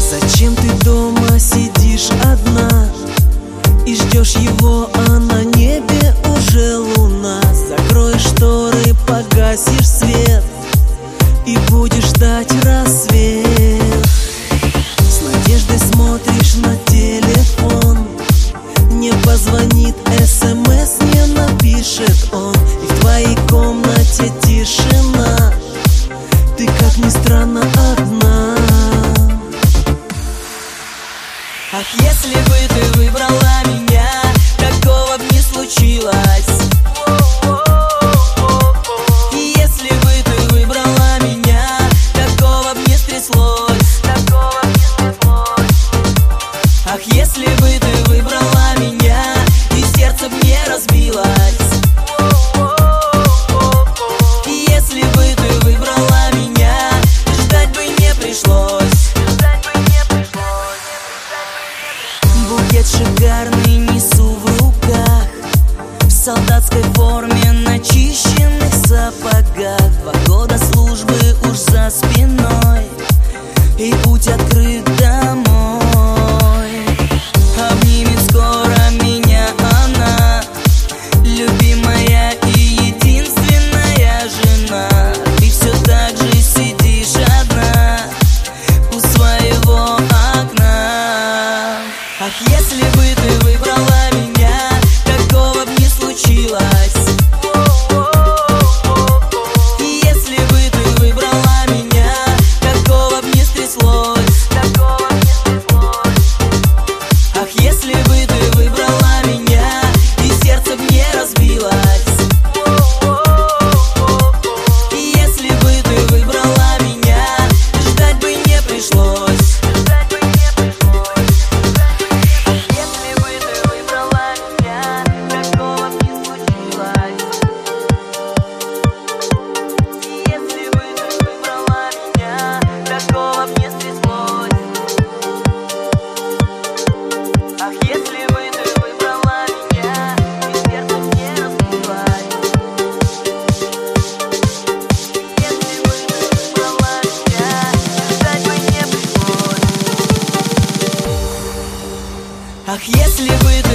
Зачем ты дома сидишь одна и ждешь его, а на небе уже луна? Закроешь шторы, погасишь свет и будешь ждать рассвет. С надеждой смотришь на телефон, не позвонит СМС, не напишет он, и в твоей комнате тишина. Ты, как ни странно, одна. Ах, если бы ты выбрала меня, такого б не случилось. И если бы ты выбрала меня, такого б не стряслось. Ах, если бы ты выбрала меня, и сердце б не разбилось. И если бы ты выбрала меня, ждать бы не пришлось. Букет шикарный несу в руках, в солдатской форме, начищенных сапогах. 2 года службы уж за спиной, и путь открыт домой. Обнимет скоро меня она, любимая и единственная жена. Ты все так же сидишь одна у своего окна. Ах, если бы ты выбрала меня, такого б не случилось. И если бы ты выбрала меня, такого б не стряслось. Ах, если бы ты выбрала меня, и сердце б не разбилось. И если бы ты выбрала меня, ждать бы не пришлось. Ах, если бы ты выбрала меня, и сердце б не разбилось. Если бы ты выбрала меня, ждать бы не пришлось. Ах, если бы